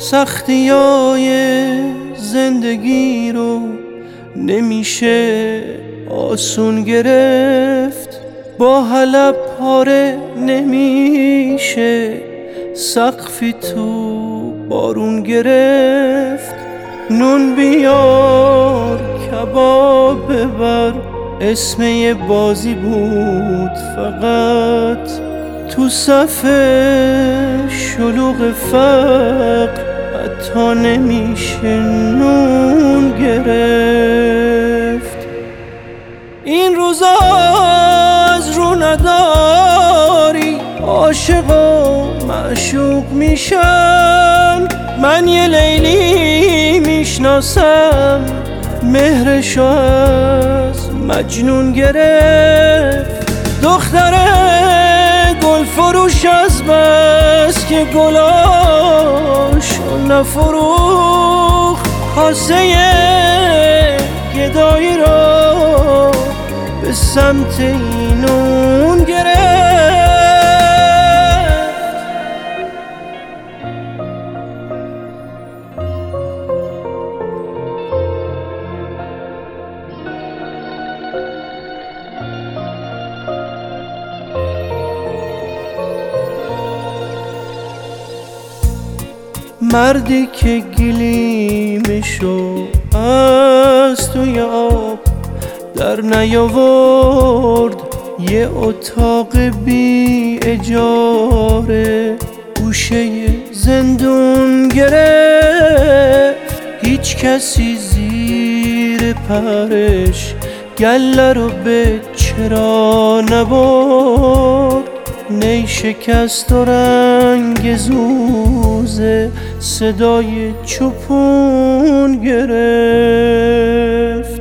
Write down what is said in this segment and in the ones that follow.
سختیای زندگی رو نمیشه آسون گرفت، با حلب پاره نمیشه سقفی تو بارون گرفت. نون بیار کباب ببر، اسم یه بازی بود فقط تو صف شلوغ فقر حتی نمیشه نون گرفت. این روزا از رو نداری عاشق و معشوق میشن، من یه لیلی میشناسم مهرشو از مجنون گرفت. دختره گل فروش از بس که گلاشو نفروخت، کاسه گدایی رو به سمت اینون گرفت. مردی که گلیمشو از توی آب در نیاورد، یه اتاق بی اجاره گوشه زندون گرفت. هیچ کسی زیر پرش گله رو به چرا نبرد، نی شکست و رنگ زوزه صدای چوپون گرفت.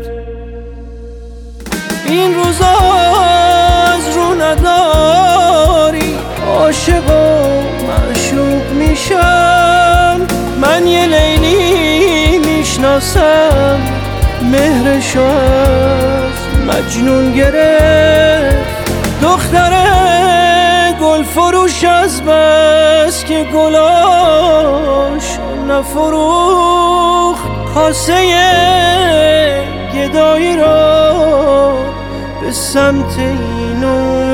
این روزا از رو نداری عاشق و معشوق میشن، من یه لیلی میشناسم مهرشو از مجنون گرفت. دختره گل فروش از بس که گلاش نفروخت، کاسه گدایی رو به سمت اینو